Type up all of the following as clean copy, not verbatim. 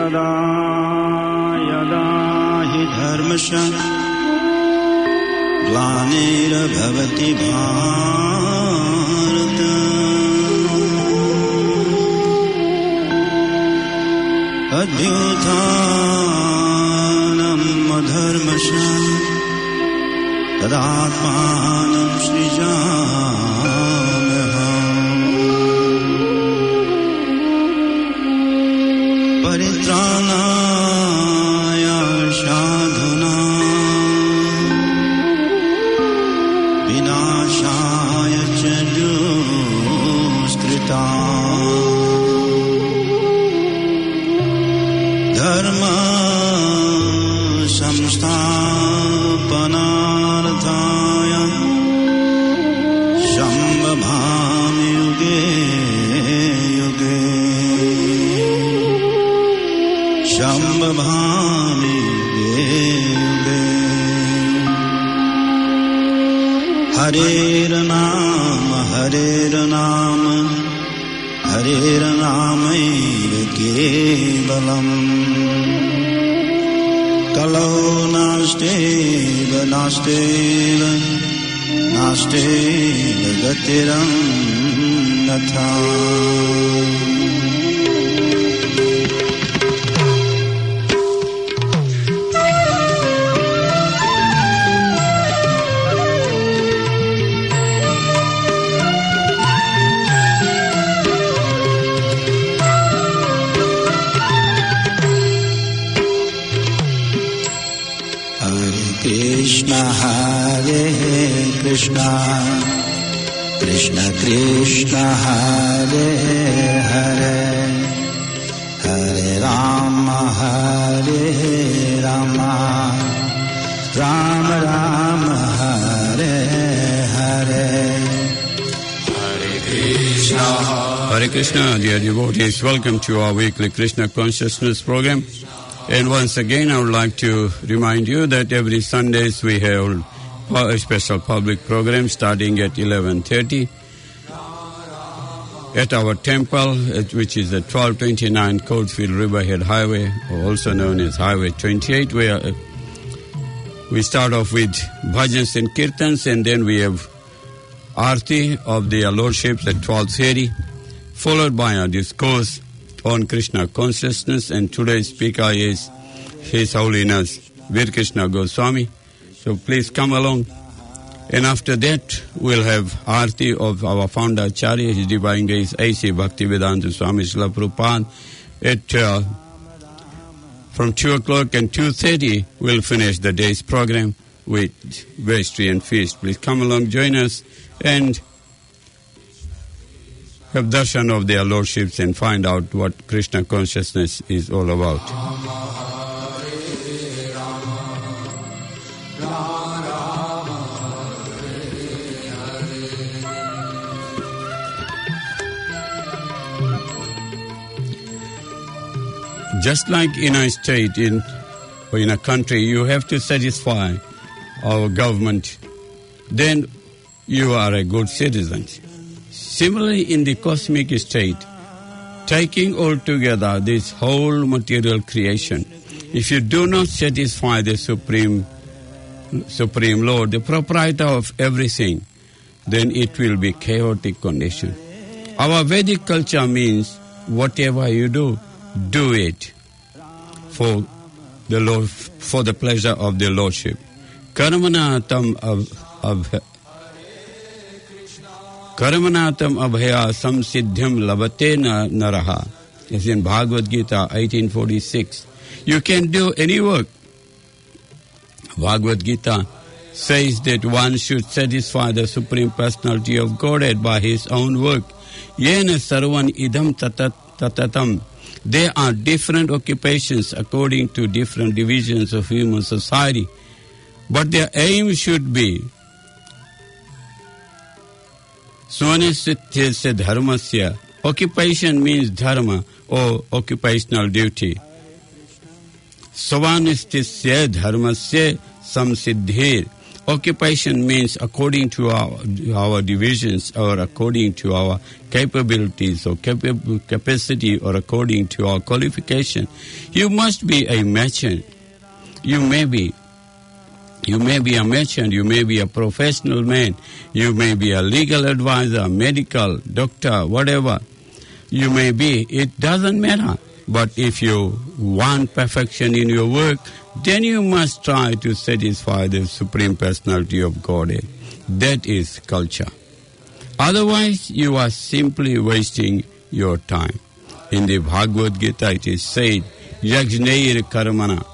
यदा यदा हि धर्मस्य ग्लानिर्भवति भारत अभ्युत्थानम् अधर्मस्य तदात्मानं सृजाम्यहम् परित्राणाय साधूनां विनाशाय च दुष्कृताम् धर्म संस्थापनार्थाय संभवामि युगे युगे संभवामि युगे युगे हरेर्नाम हरेर्नामैव केवलम् कलौ नास्तेव गतिरन्यथा Hare Krishna Krishna Krishna Hare Hare Hare Rama Rama Rama Hare Hare Hare Krishna, dear devotees, welcome to our weekly Krishna Consciousness program. And once again, I would like to remind you that every Sundays we have a special public program starting at 11:30 at our temple, which is at 1229 Coatesville Riverhead Highway, also known as Highway 28, where we start off with bhajans and kirtans, and then we have Aarti of their Lordships at 12:30, followed by a discourse on Krishna consciousness, and today's speaker is His Holiness Veer Krishna Goswami. So please come along. And after that, we'll have Aarti of our founder Acharya, His Divine Grace A.C. Bhaktivedanta Swami Srila Prabhupada. From 2 o'clock and 2:30, we'll finish the day's program with vestry and feast. Please come along, join us, and have darshan of their lordships and find out what Krishna consciousness is all about. Just like in a state or in a country, you have to satisfy our government, then you are a good citizen. Similarly, in the cosmic state, taking all together this whole material creation, if you do not satisfy the Supreme Lord, the proprietor of everything, then it will be chaotic condition. Our Vedic culture means whatever you do, do it for the Lord, for the pleasure of the Lordship. Karmanatam abhaya samsiddhyam labate naraha. It's in Bhagavad Gita 1846. You can do any work. Bhagavad Gita says that one should satisfy the Supreme Personality of Godhead by his own work. Yena sarvan idam tatatam. There are different occupations according to different divisions of human society. But their aim should be Swanisthya dharmasya. Occupation means dharma or occupational duty. Swanisthya dharmasya samsiddhir. Occupation means according to our divisions or according to our capabilities or capacity or according to our qualification. You must be a merchant. You may be a merchant, you may be a professional man, you may be a legal advisor, medical, doctor, whatever you may be. It doesn't matter. But if you want perfection in your work, then you must try to satisfy the Supreme Personality of Godhead. That is culture. Otherwise, you are simply wasting your time. In the Bhagavad Gita, it is said, Yajnair Karmana.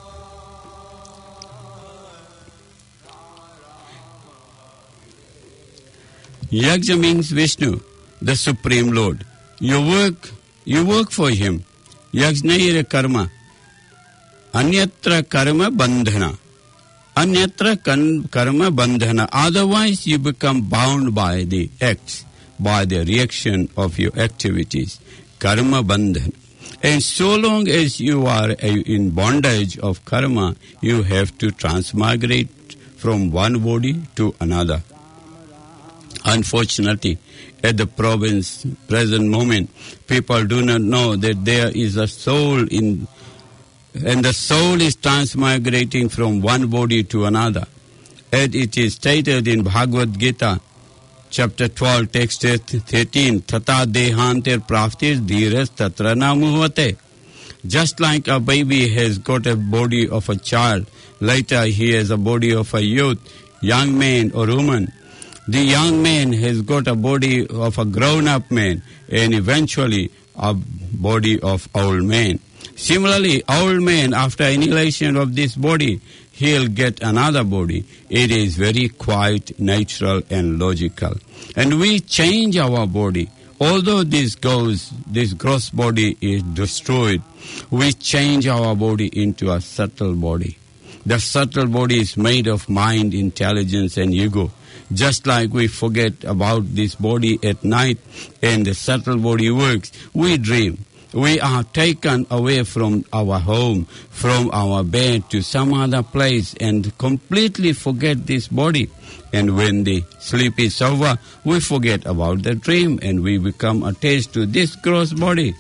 Yajna means Vishnu, the Supreme Lord. You work for Him. Yajnair karma. Anyatra karma bandhana. Anyatra karma bandhana. Otherwise you become bound by the acts, by the reaction of your activities. Karma bandhana. And so long as you are in bondage of karma, you have to transmigrate from one body to another. Unfortunately, at the present moment, people do not know that there is a soul and the soul is transmigrating from one body to another. As it is stated in Bhagavad Gita, chapter 12, text 13, Tata dehanter praftir dhiras tatra na muhvate. Just like a baby has got a body of a child, later he has a body of a youth, young man or woman. The young man has got a body of a grown-up man and eventually a body of old man. Similarly, old man, after annihilation of this body, he'll get another body. It is very quite natural and logical. And we change our body. Although this gross body is destroyed, we change our body into a subtle body. The subtle body is made of mind, intelligence and ego. Just like we forget about this body at night and the subtle body works, we dream. We are taken away from our home, from our bed to some other place and completely forget this body. And when the sleep is over, we forget about the dream and we become attached to this gross body.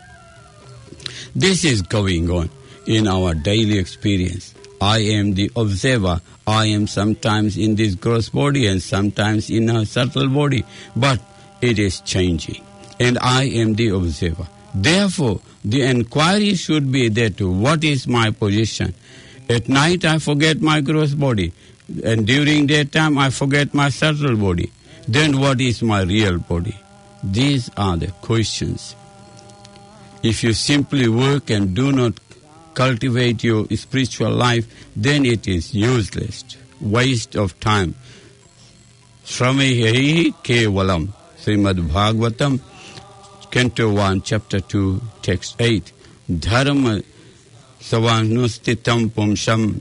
This is going on in our daily experience. I am the observer. I am sometimes in this gross body and sometimes in a subtle body, but it is changing. And I am the observer. Therefore, the inquiry should be that what is my position? At night I forget my gross body, and during daytime I forget my subtle body. Then what is my real body? These are the questions. If you simply work and do not cultivate your spiritual life, then it is useless, waste of time. Shramehi kevalam, Srimad Bhagavatam, Canto 1, Chapter 2, Text 8. Dharma savanustitam pumsham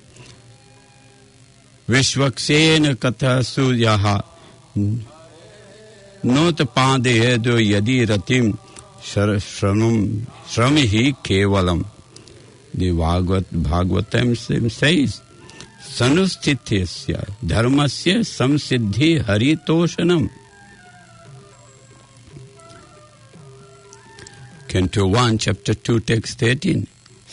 vishvaksena katha suyaha notapadeyedo yadi ratim shramehi kevalam. The Bhagavatam says, Sanusthityasya dharmasya samsiddhi haritoshanam. Canto 1, Chapter 2, Text 13.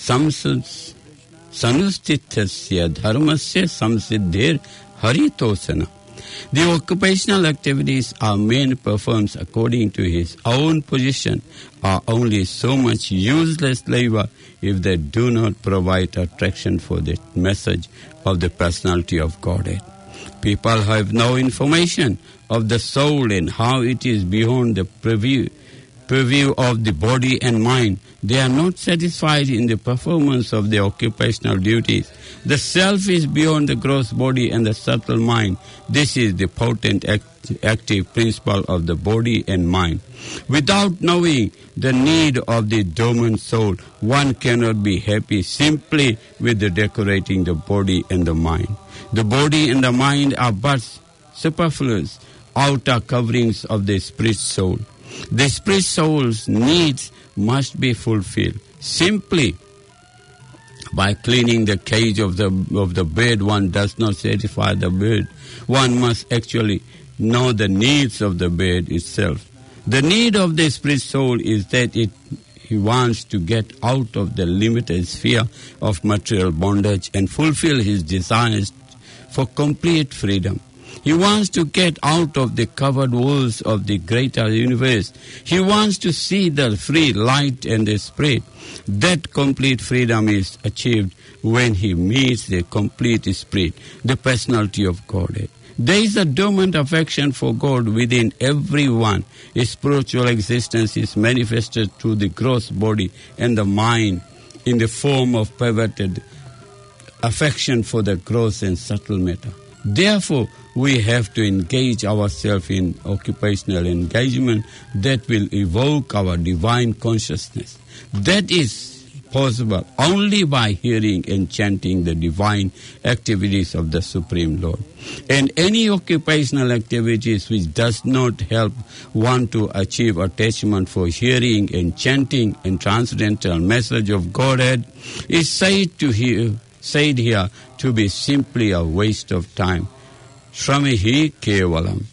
Sanusthityasya dharmasya samsiddhir haritoshanam. The occupational activities a man performs according to his own position are only so much useless labor if they do not provide attraction for the message of the personality of Godhead. People have no information of the soul and how it is beyond the purview of the body and mind. They are not satisfied in the performance of their occupational duties. The self is beyond the gross body and the subtle mind. This is the potent active principle of the body and mind. Without knowing the need of the dormant soul, one cannot be happy simply with the decorating the body and the mind. The body and the mind are but superfluous outer coverings of the spirit soul. The spirit soul's needs must be fulfilled. Simply By cleaning the cage of the bird, one does not satisfy the bird. One must actually know the needs of the bird itself. The need of the spirit soul is that he wants to get out of the limited sphere of material bondage and fulfill his desires for complete freedom. He wants to get out of the covered walls of the greater universe. He wants to see the free light and the spirit. That complete freedom is achieved when he meets the complete spirit, the personality of Godhead. There is a dormant affection for God within everyone. His spiritual existence is manifested through the gross body and the mind in the form of perverted affection for the gross and subtle matter. Therefore, we have to engage ourselves in occupational engagement that will evoke our divine consciousness. That is possible only by hearing and chanting the divine activities of the Supreme Lord. And any occupational activities which does not help one to achieve attachment for hearing and chanting and transcendental message of Godhead is said here to be simply a waste of time. Shramihi kevalam.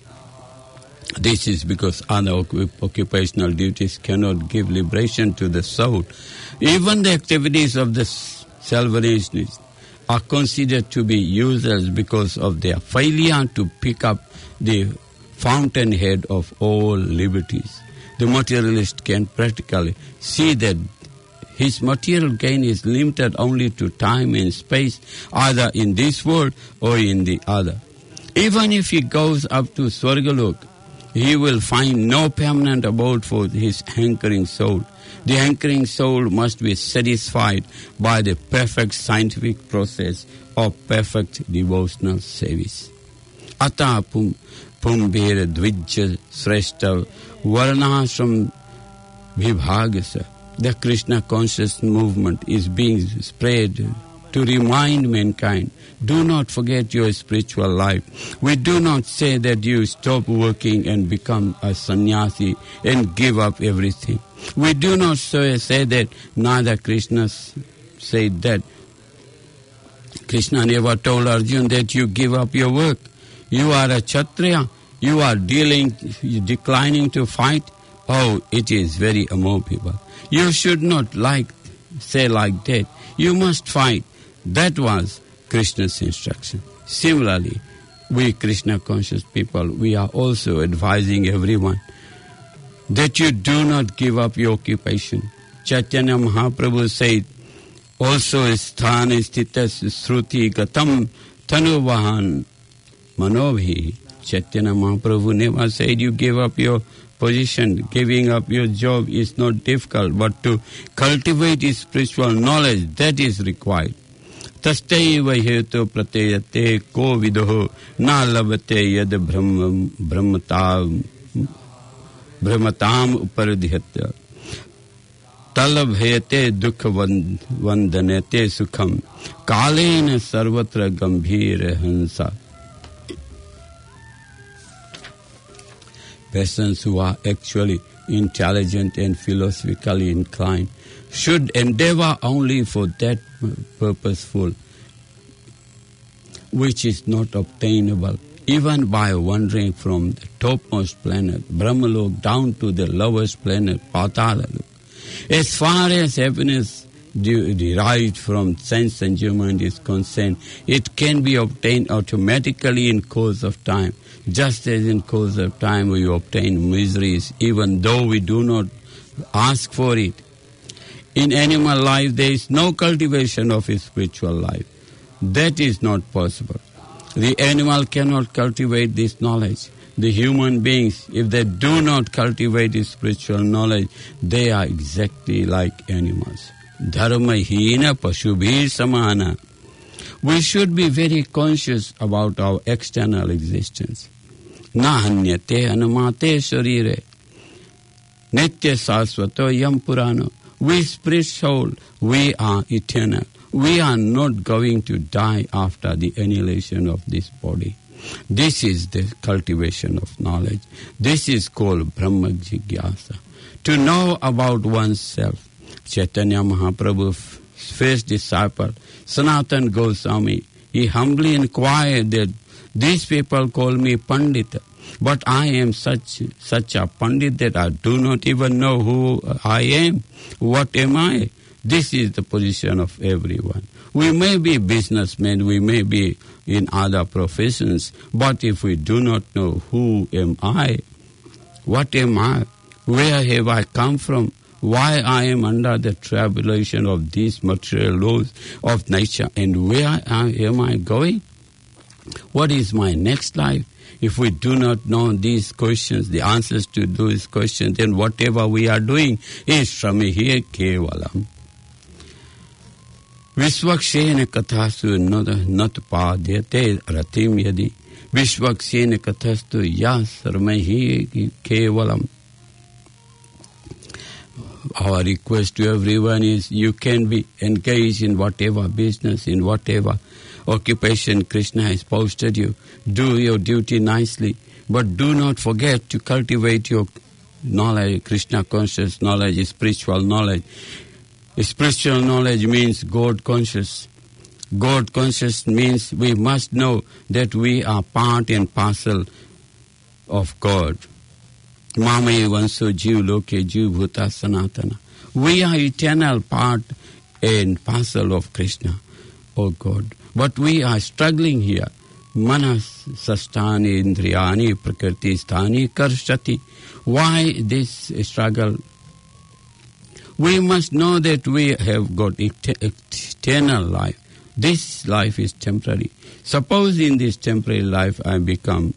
This is because other occupational duties cannot give liberation to the soul. Even the activities of the salvationists are considered to be useless because of their failure to pick up the fountainhead of all liberties. The materialist can practically see that his material gain is limited only to time and space, either in this world or in the other. Even if he goes up to Swargalok, he will find no permanent abode for his hankering soul. The hankering soul must be satisfied by the perfect scientific process of perfect devotional service. Ata pumbhera dvijja sreshta varnashram vibhagasa. The Krishna conscious movement is being spread to remind mankind, do not forget your spiritual life. We do not say that you stop working and become a sannyasi and give up everything. We do not say that, neither Krishna said that. Krishna never told Arjuna that you give up your work. You are a Kshatriya. You are declining to fight. Oh, it is very immovable. You should not say like that. You must fight. That was Krishna's instruction. Similarly, we Krishna conscious people, we are also advising everyone that you do not give up your occupation. Chaitanya Mahaprabhu said, also sthana sthitas sruti gatam tanuvahan manobhi. Chaitanya Mahaprabhu never said you give up your position. Giving up your job is not difficult, but to cultivate spiritual knowledge, that is required. Tastaiva hetu prateyate ko vidoho na labate yad brahmatam uparadhyatya talabhayate dukha vandanete sukham kalena sarvatra gambhira hansa. Persons who are actually intelligent and philosophically inclined should endeavor only for that purposeful which is not obtainable even by wandering from the topmost planet, Brahmalok, down to the lowest planet, Patalalok. As far as happiness derived from sense enjoyment is concerned, it can be obtained automatically in course of time. Just as in course of time we obtain miseries, even though we do not ask for it. In animal life, there is no cultivation of a spiritual life. That is not possible. The animal cannot cultivate this knowledge. The human beings, if they do not cultivate this spiritual knowledge, they are exactly like animals. Dharma hina pashubhir samana. We should be very conscious about our external existence. Na hanyate anamate sharire. Nitya sasvato yam purano. We spirit soul, we are eternal. We are not going to die after the annihilation of this body. This is the cultivation of knowledge. This is called Brahma Jigyasa. To know about oneself. Chaitanya Mahaprabhu first disciple, Sanatana Goswami, he humbly inquired that these people call me Pandit, but I am such a Pandit that I do not even know who I am. What am I? This is the position of everyone. We may be businessmen, we may be in other professions, but if we do not know who am I, what am I, where have I come from, why I am under the tribulation of these material laws of nature, and where am I going? What is my next life? If we do not know these questions, the answers to those questions, then whatever we are doing is Shramih Kevalam. Vishwakshena kathastu nat padyate ratim yadi. Vishwakshena kathastu ya sarmahi kevalam. Our request to everyone is you can be engaged in whatever business, in whatever occupation Krishna has posted you. Do your duty nicely, but do not forget to cultivate your knowledge, Krishna conscious knowledge, spiritual knowledge. Spiritual knowledge means God conscious. God conscious means we must know that we are part and parcel of God. Mame vanso jiv loke jiv bhuta sanatana. We are eternal part and parcel of Krishna, oh God. But we are struggling here. Manas sastani indriyani prakriti sthani karshati. Why this struggle? We must know that we have got eternal life. This life is temporary. Suppose in this temporary life I become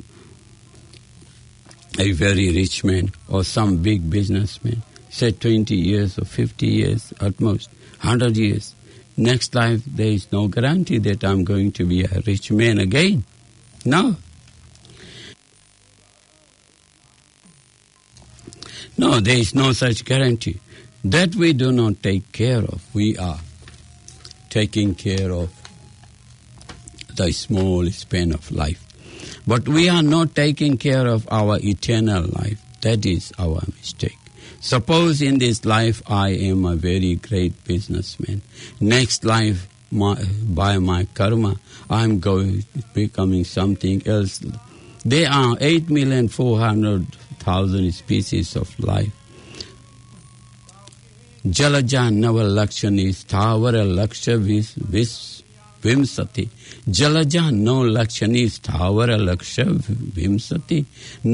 a very rich man or some big businessman, say 20 years or 50 years at most, 100 years. Next life there is no guarantee that I'm going to be a rich man again. No. No, there is no such guarantee. That we do not take care of. We are taking care of the small span of life. But we are not taking care of our eternal life. That is our mistake. Suppose in this life I am a very great businessman. Next life, by my karma, I am becoming something else. There are 8,400,000 species of life. Jalaja Nava Lakshani Sthavara Laksha Vimsati. Jalaja no Lakshani Sthavara Laksha Vimsati.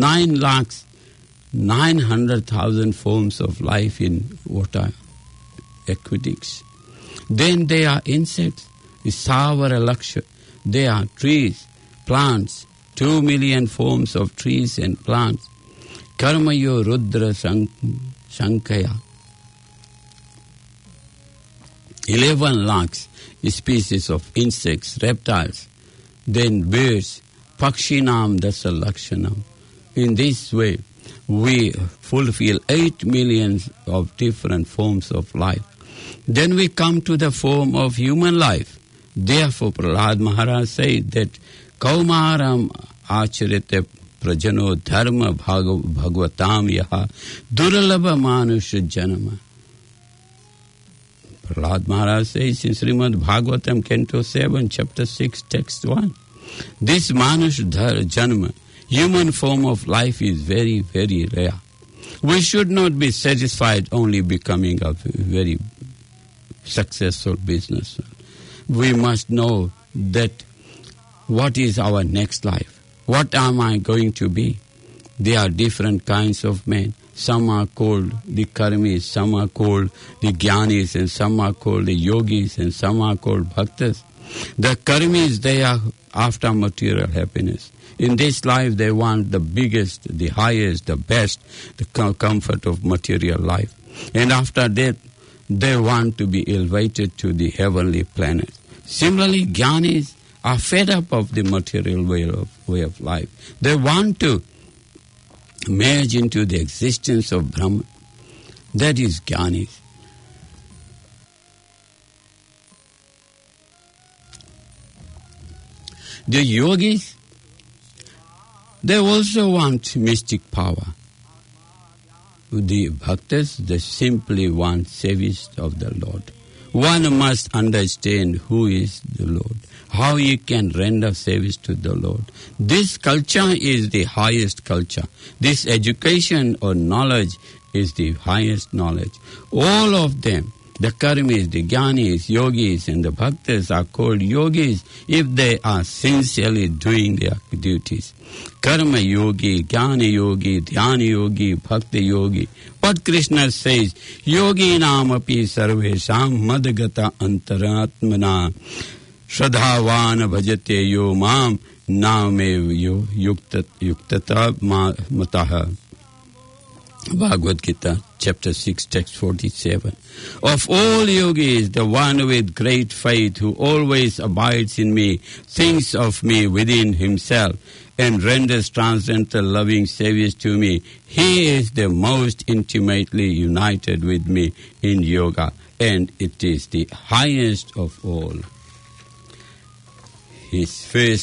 900,000 forms of life in water aquatics. Then there are insects, Sthavara Laksha. There are trees, plants, 2 million forms of trees and plants. Karmayo Rudra Shankaya. 11 lakhs species of insects, reptiles, then birds, Pakshinam Dasa Lakshanam. In this way, we fulfill 8 million of different forms of life. Then we come to the form of human life. Therefore, Prahlad Maharaj said that Kaumaram Acharite Prajano Dharma Bhagavatam Yaha Duralabha Manusha Janama. Prahlad Maharaj says in Srimad Bhagavatam, Canto 7, Chapter 6, Text 1. This Manush Janma, human form of life, is very, very rare. We should not be satisfied only becoming a very successful businessman. We must know that what is our next life? What am I going to be? There are different kinds of men. Some are called the karmis, some are called the jnanis, and some are called the yogis, and some are called bhaktas. The karmis, they are after material happiness. In this life, they want the biggest, the highest, the best, the comfort of material life. And after that, they want to be elevated to the heavenly planet. Similarly, jnanis are fed up of the material way of life. They want to merge into the existence of Brahman. That is jnanis. The yogis, they also want mystic power. The bhaktas, they simply want service of the Lord. one must understand who is the Lord, how he can render service to the Lord. This culture is the highest culture. This education or knowledge is the highest knowledge. All of them, the karmis, the jnanis, yogis, and the bhaktas are called yogis if they are sincerely doing their duties. Karma yogi, jnana yogi, dhyana yogi, bhakti yogi. But Krishna says, yogi namapi sarvesham madgata antaratmana shradhavan bhajate yo mam namev yo yuktata mataha. Bhagavad Gita, chapter 6, text 47. Of all yogis, the one with great faith who always abides in me, thinks of me within himself, and renders transcendental loving service to me, he is the most intimately united with me in yoga, and it is the highest of all. He is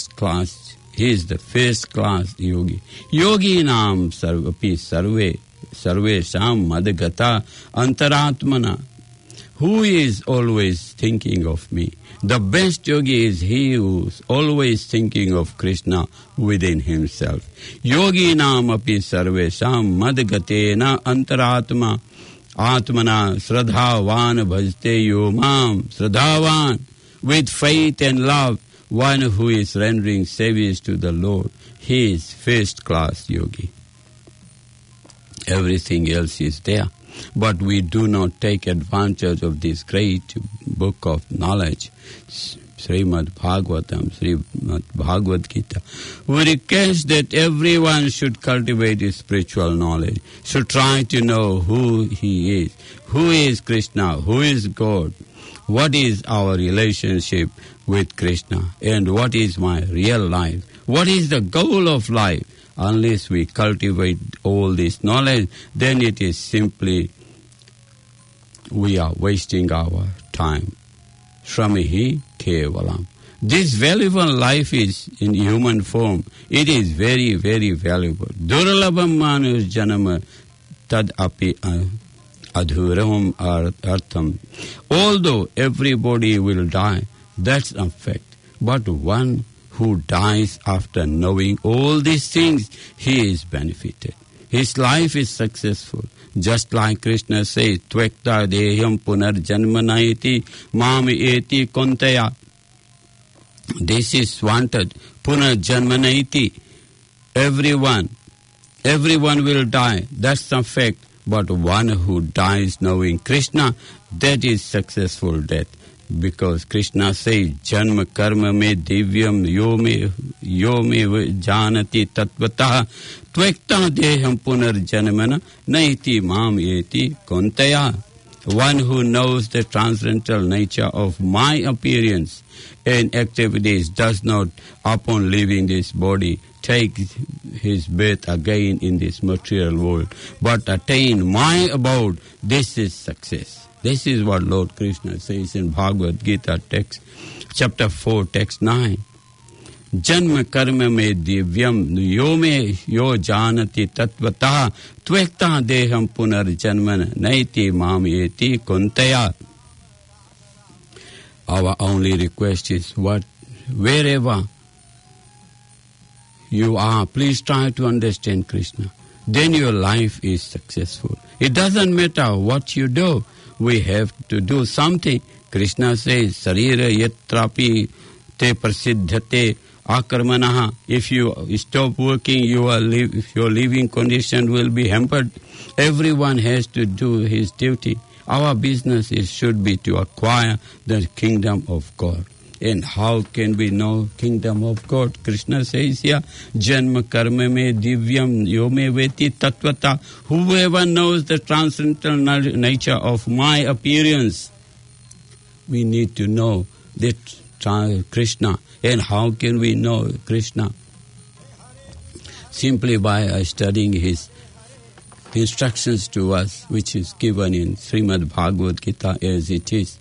the first class yogi. Yogi nam sarvapi sarve sarvesham madgata antaratmana. Who is always thinking of me? The best yogi is he who is always thinking of Krishna within himself. Yogi nam api sarvesham madgatena antaratma atmana shradhavan bhajte yo mam. Shradhavan, with faith and love, one who is rendering service to the Lord. He is first class yogi. Everything else is there. But we do not take advantage of this great book of knowledge, Srimad Bhagavatam, Srimad Bhagavad Gita. We request that everyone should cultivate his spiritual knowledge, should try to know who he is, who is Krishna, who is God, what is our relationship with Krishna, and what is my real life, what is the goal of life. Unless we cultivate all this knowledge, then it is simply we are wasting our time. Shramihi kevalam. This valuable life is in human form. It is very, very valuable. Durlabham manus janama tad api adhuram artham. Although everybody will die, that's a fact. But one who dies after knowing all these things, he is benefited. His life is successful. Just like Krishna says, Tvekta deham punarjanmanaiti mami eti kontaya. This is wanted. Punarjanmanaiti. Everyone will die. That's a fact. But one who dies knowing Krishna, that is successful death. Because Krishna says, Janma karma me divyam yo me janati tatvataha tvekta deham punarjanmana naiti mam eti kontaya. One who knows the transcendental nature of my appearance and activities does not, upon leaving this body, take his birth again in this material world, but attain my abode. This is success. This is what Lord Krishna says in Bhagavad Gita text, chapter 4, text 9. Janma karma me divyam yo janati tatvataha tvekta deham punarjanmana naiti mam eti kontaya. Our only request is wherever you are, please try to understand Krishna. Then your life is successful. It doesn't matter what you do. We have to do something. Krishna says, Sarira yatrapi te prasiddhate akarmanaha. If you stop working, your living condition will be hampered. Everyone has to do his duty. Our business should be to acquire the kingdom of God. And how can we know kingdom of God? Krishna says here, Janma karma me divyam yo me veti tatvata. Whoever knows the transcendental nature of my appearance, we need to know that Krishna. And how can we know Krishna? Simply by studying his instructions to us, which is given in Srimad Bhagavad Gita as it is.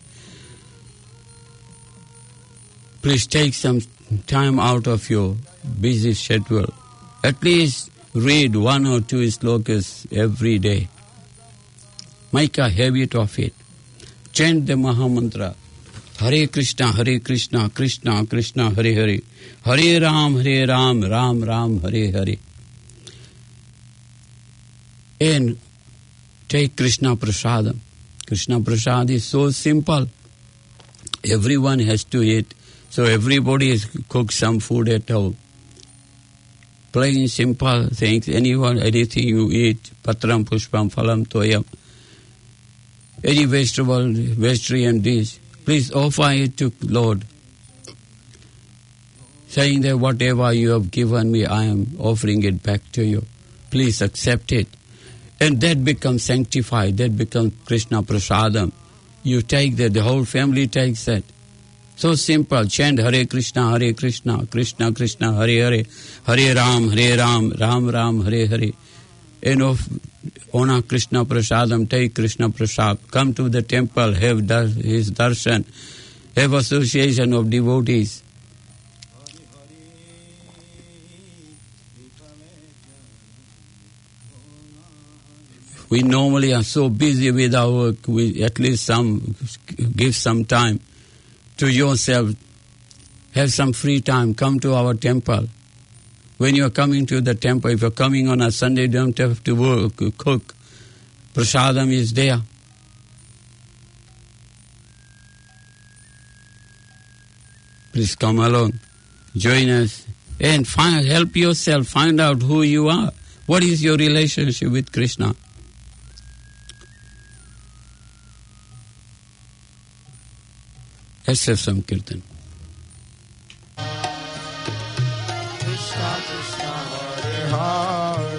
Please take some time out of your busy schedule. At least read 1 or 2 slokas every day. Make a habit of it. chant the Mahamantra. Hare Krishna, Krishna Krishna, Hare Hare. Hare Ram, Ram Ram, Hare Hare. And take Krishna Prasadam. Krishna Prasad is so simple. Everyone has to eat. So everybody has cooked some food at home. Plain, simple things. Anything you eat. Patram, pushpam, phalam, toyam. Any vegetable, vegetarian dish. Please offer it to Lord. Saying that whatever you have given me, I am offering it back to you. Please accept it. And that becomes sanctified. That becomes Krishna Prasadam. You take that, the whole family takes that. So simple. Chant Hare Krishna, Krishna Krishna, Hare Hare. Hare Ram, Ram Ram, Hare Hare. And honor Krishna Prasadam, take Krishna Prasad. Come to the temple, have his darshan. Have association of devotees. We normally are so busy with our work, we at least give some time to yourself. Have some free time, come to our temple. When you are coming to the temple, if you are coming on a Sunday, you don't have to work, cook. Prasadam is there. Please come along, join us, and help yourself, find out who you are. What is your relationship with Krishna? Let's have some kirtan. Krishna Krishna Hare Hare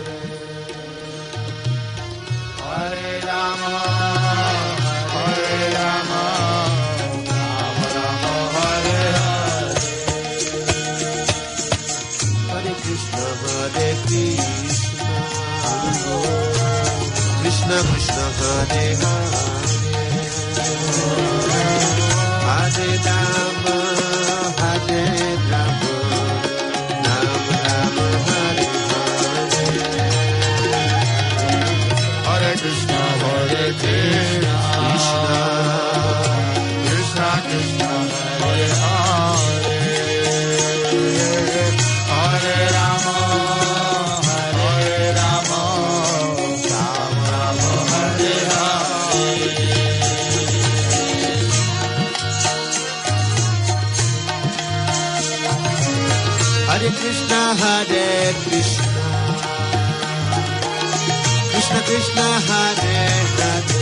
Hare Rama Hare Rama Rama Rama Hare Hare Hare Krishna Krishna Krishna Hare Hare Hare Rama, Hare Rama, Rama Rama, Hare Hare. Hare Krishna, Krishna Krishna, Hare Hare. Hare Rama, Rama Rama, Hare Hare. Hare Krishna, Krishna Krishna, Hare Hare.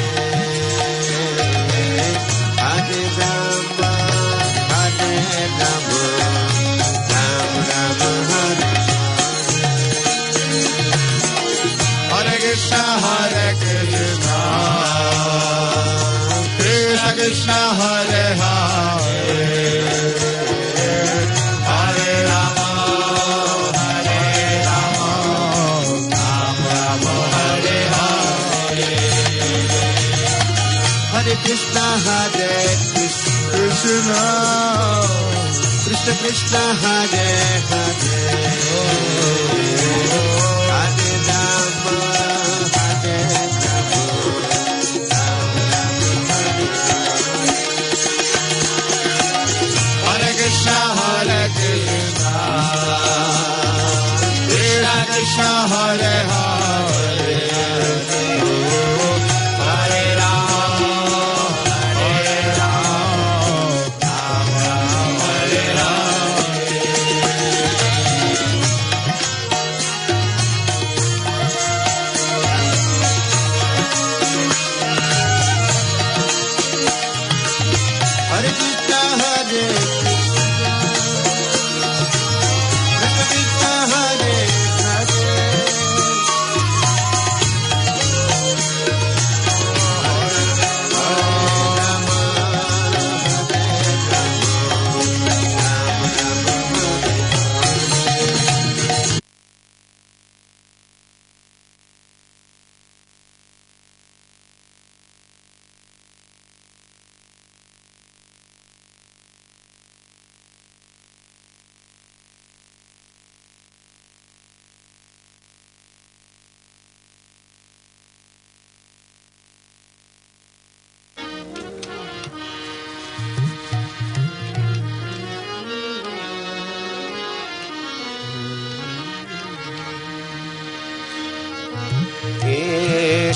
Hare Rama, Rama Rama, Hare Hare. Hare Krishna, Krishna Krishna, Hare Hare. Hare Krishna, Krishna Krishna, Hare Hare. Hare Rama, Hare Krishna, Krishna Krishna, Hare Hare.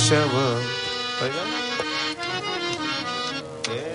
Keshav